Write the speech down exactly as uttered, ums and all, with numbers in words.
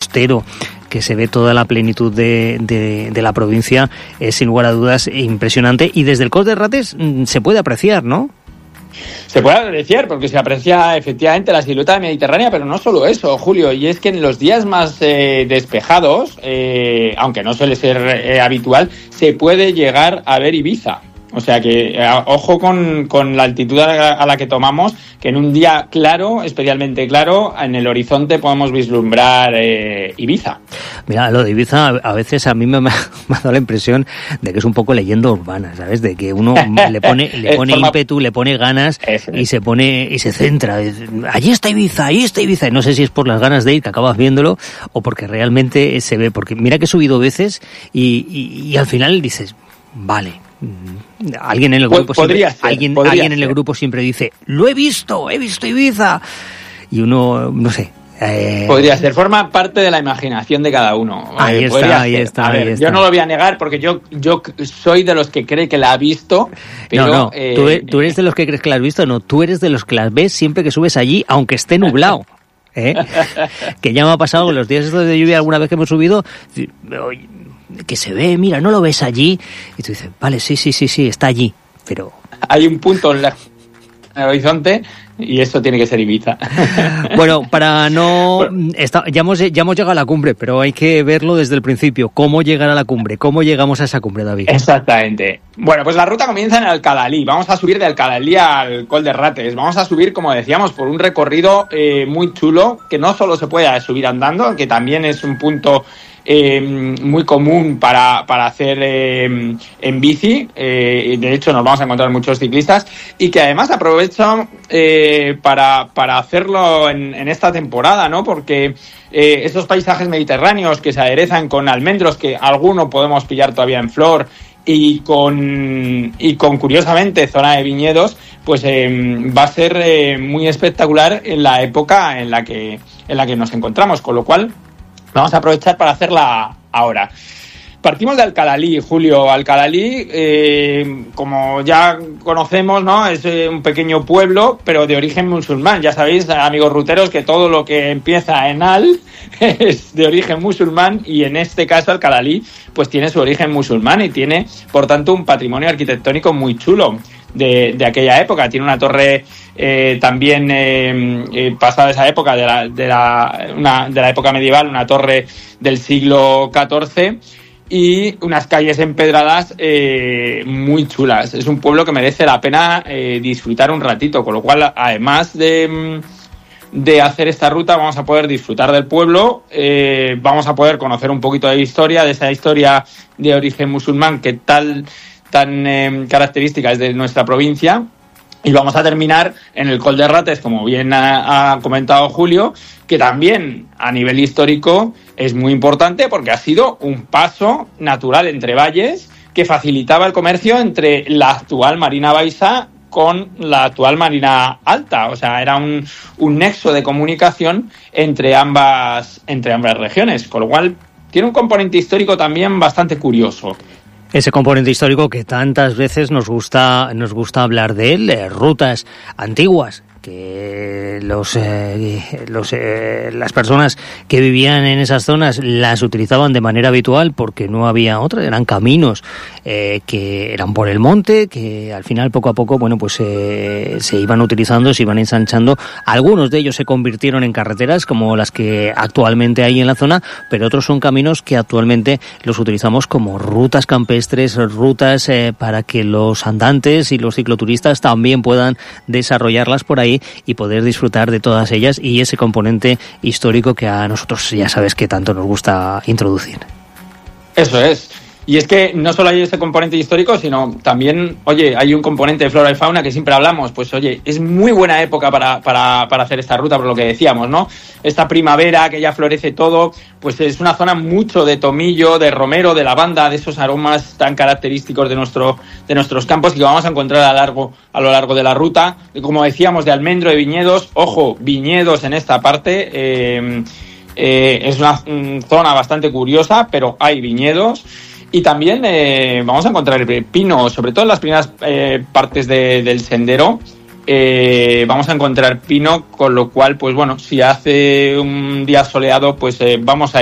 costero, que se ve toda la plenitud de, de, de la provincia, es sin lugar a dudas impresionante, y desde el Col de Rates se puede apreciar, ¿no? Se puede apreciar porque se aprecia efectivamente la silueta mediterránea, pero no solo eso, Julio, y es que en los días más eh, despejados, eh, aunque no suele ser eh, habitual, se puede llegar a ver Ibiza. O sea que, eh, ojo con, con la altitud a la, a la que tomamos, que en un día claro, especialmente claro, en el horizonte podemos vislumbrar eh, Ibiza. Mira, lo de Ibiza a veces a mí me, me ha dado la impresión de que es un poco leyenda urbana, ¿sabes? De que uno le pone le pone forma... ímpetu, le pone ganas y se pone y se centra. Allí está Ibiza, allí está Ibiza. Y no sé si es por las ganas de ir que acabas viéndolo o porque realmente se ve. Porque mira que he subido veces y, y, y al final dices, vale... Alguien en el grupo podría siempre, ser, alguien, podría alguien en el ser. grupo siempre dice, lo he visto, he visto Ibiza, y uno, no sé. Eh... Podría ser, forma parte de la imaginación de cada uno. Ahí eh, está, ahí está, A ver, ahí está. Yo no lo voy a negar porque yo yo soy de los que cree que la ha visto, pero... No, no, eh, tú, tú eres de los que crees que la has visto, no, tú eres de los que las ves siempre que subes allí, aunque esté nublado. ¿Eh? Que ya me ha pasado en los días estos de lluvia alguna vez que hemos subido, que se ve, mira, no lo ves allí, y tú dices, vale, sí, sí, sí, sí, está allí, pero... Hay un punto en, la, en el horizonte y eso tiene que ser Ibiza. Bueno, para no... Bueno. Está, ya, hemos, ya hemos llegado a la cumbre, pero hay que verlo desde el principio, cómo llegar a la cumbre, cómo llegamos a esa cumbre, David. Exactamente. Bueno, pues la ruta comienza en Alcalalí, vamos a subir de Alcalalí al Col de Rates, vamos a subir, como decíamos, por un recorrido eh, muy chulo, que no solo se puede subir andando, que también es un punto... Eh, muy común para, para hacer eh, en bici, eh, de hecho nos vamos a encontrar muchos ciclistas y que además aprovecho eh, para, para hacerlo en, en esta temporada, ¿no? Porque eh, estos paisajes mediterráneos que se aderezan con almendros, que alguno podemos pillar todavía en flor, y con y con curiosamente zona de viñedos, pues eh, va a ser eh, muy espectacular en la época en la que en la que nos encontramos, con lo cual vamos a aprovechar para hacerla ahora. Partimos de Alcalalí, Julio. Alcalalí, eh, como ya conocemos, ¿no? Es eh, un pequeño pueblo, pero de origen musulmán. Ya sabéis, amigos ruteros, que todo lo que empieza en Al es de origen musulmán, y en este caso Alcalalí pues tiene su origen musulmán y tiene, por tanto, un patrimonio arquitectónico muy chulo de, de aquella época. Tiene una torre eh, también eh, eh, pasada esa época, de la, de, la, una, de la época medieval, una torre del siglo catorce, y unas calles empedradas eh, muy chulas. Es un pueblo que merece la pena eh, disfrutar un ratito, con lo cual, además de, de hacer esta ruta, vamos a poder disfrutar del pueblo, eh, vamos a poder conocer un poquito de historia, de esa historia de origen musulmán que tal tan eh, característica es de nuestra provincia, y vamos a terminar en el Col de Rates, como bien ha, ha comentado Julio, que también a nivel histórico es muy importante porque ha sido un paso natural entre valles que facilitaba el comercio entre la actual Marina Baixa con la actual Marina Alta. O sea, era un, un nexo de comunicación entre ambas, entre ambas regiones, con lo cual tiene un componente histórico también bastante curioso. Ese componente histórico que tantas veces nos gusta nos gusta hablar de él, eh, rutas antiguas que los, eh, los eh, las personas que vivían en esas zonas las utilizaban de manera habitual porque no había otra, eran caminos eh, que eran por el monte, que al final poco a poco, bueno, pues eh, se iban utilizando, se iban ensanchando. Algunos de ellos se convirtieron en carreteras como las que actualmente hay en la zona, pero otros son caminos que actualmente los utilizamos como rutas campestres, rutas eh, para que los andantes y los cicloturistas también puedan desarrollarlas por ahí y poder disfrutar de todas ellas, y ese componente histórico que a nosotros ya sabes que tanto nos gusta introducir. Eso es. Y es que no solo hay ese componente histórico, sino también, oye, hay un componente de flora y fauna que siempre hablamos. Pues oye, es muy buena época para, para, para hacer esta ruta, por lo que decíamos, ¿no? Esta primavera que ya florece todo, pues es una zona mucho de tomillo, de romero, de lavanda, de esos aromas tan característicos de nuestro de nuestros campos y que vamos a encontrar a, largo, a lo largo de la ruta. Y como decíamos, de almendro, de viñedos. Ojo, viñedos en esta parte. Eh, eh, es una mm, zona bastante curiosa, pero hay viñedos. Y también eh, vamos a encontrar el pino, sobre todo en las primeras eh, partes de, del sendero. Eh, vamos a encontrar pino, con lo cual, pues bueno, si hace un día soleado, pues eh, vamos a